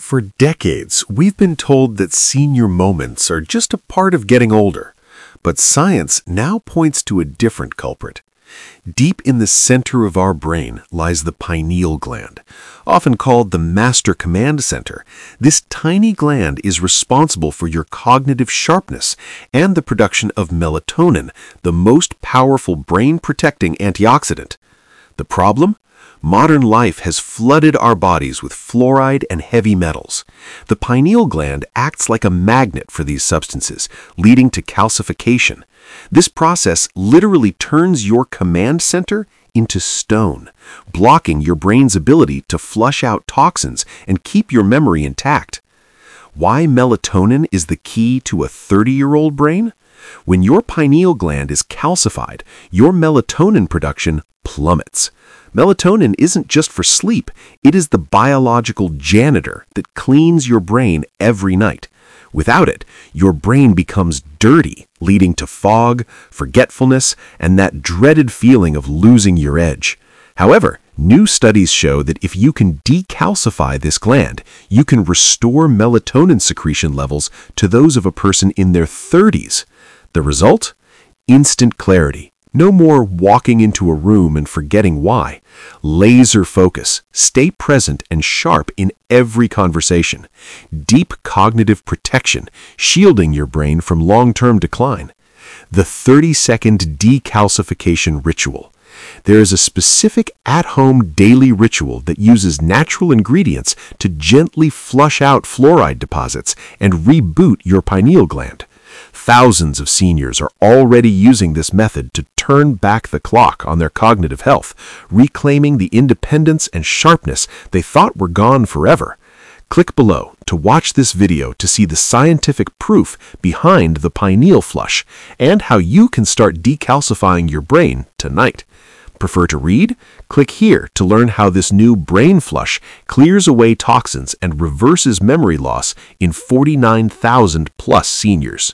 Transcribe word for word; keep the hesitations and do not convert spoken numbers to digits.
For decades, we've been told that senior moments are just a part of getting older. But science now points to a different culprit. Deep in the center of our brain lies the pineal gland, often called the master command center. This tiny gland is responsible for your cognitive sharpness and the production of melatonin, the most powerful brain-protecting antioxidant. The problem? Modern life has flooded our bodies with fluoride and heavy metals. The pineal gland acts like a magnet for these substances, leading to calcification. This process literally turns your command center into stone, blocking your brain's ability to flush out toxins and keep your memory intact. Why melatonin is the key to a thirty-year-old brain? When your pineal gland is calcified, your melatonin production plummets. Melatonin isn't just for sleep, it is the biological janitor that cleans your brain every night. Without it, your brain becomes dirty, leading to fog, forgetfulness, and that dreaded feeling of losing your edge. However, new studies show that if you can decalcify this gland, you can restore melatonin secretion levels to those of a person in their thirties. The result? Instant clarity. No more walking into a room and forgetting why. Laser focus. Stay present and sharp in every conversation. Deep cognitive protection, shielding your brain from long-term decline. The thirty-second decalcification ritual. There is a specific at-home daily ritual that uses natural ingredients to gently flush out fluoride deposits and reboot your pineal gland. Thousands of seniors are already using this method to turn back the clock on their cognitive health, reclaiming the independence and sharpness they thought were gone forever. Click below to watch this video to see the scientific proof behind the pineal flush and how you can start decalcifying your brain tonight. Prefer to read? Click here to learn how this new brain flush clears away toxins and reverses memory loss in forty-nine thousand plus seniors.